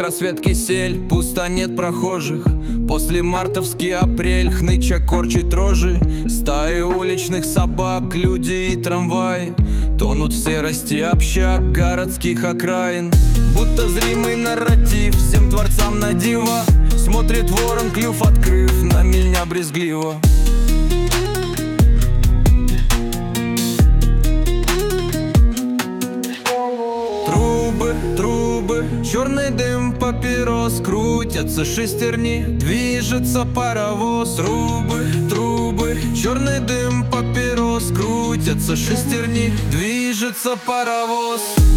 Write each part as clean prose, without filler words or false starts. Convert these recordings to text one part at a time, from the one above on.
рассвет кисель, пусто, нет прохожих. После мартовский апрель, хныча корчит рожи. Стаи уличных собак, люди и трамваи тонут в серости общак городских окраин. Будто зримый нарратив всем творцам на диво. Смотрит ворон, клюв открыв, на меня брезгливо. Трубы, черный дым папирос, крутятся шестерни, движется паровоз. Трубы, черный дым папирос, крутятся шестерни, движется паровоз.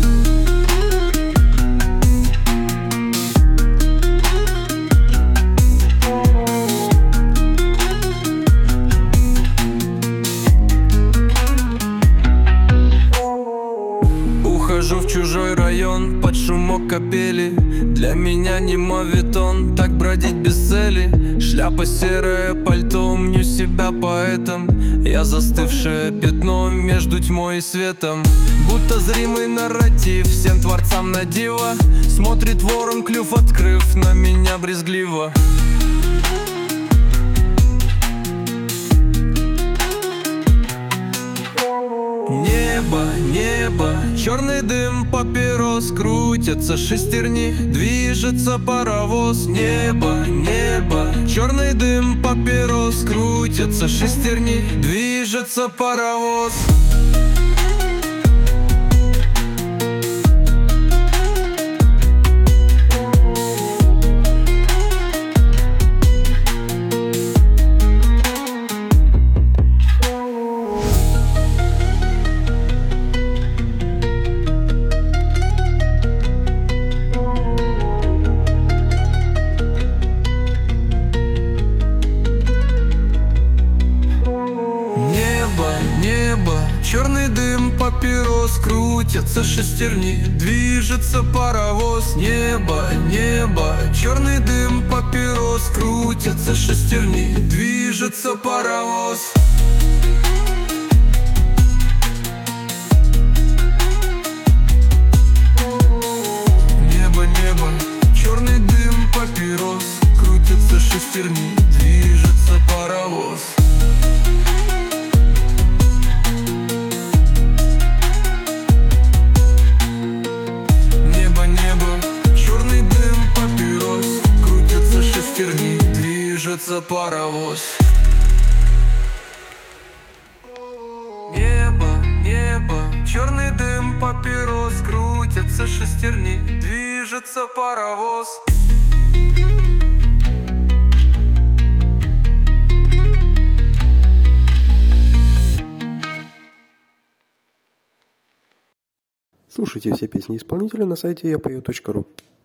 Ухожу в чужой район под шумок капели. Для меня не моветон, так бродить без цели. Шляпа серая, пальто, мню себя поэтом. Я застывшее пятно между тьмой и светом. Будто зримый нарратив всем творцам на диво. Смотрит ворон, клюв открыв, на меня брезгливо. Небо, черный дым папирос, крутятся шестерни, движется паровоз. Небо, черный дым папирос, крутятся шестерни, движется паровоз. Небо, черный дым папирос, крутятся шестерни, движется паровоз. Небо, черный дым папирос, крутятся шестерни, движется паровоз. Небо, черный дым папирос, крутятся шестерни, движется паровоз. Движется паровоз. Небо, черный дым папирос, крутятся шестерни, движется паровоз. Слушайте все песни исполнителя на сайте yapою.ru.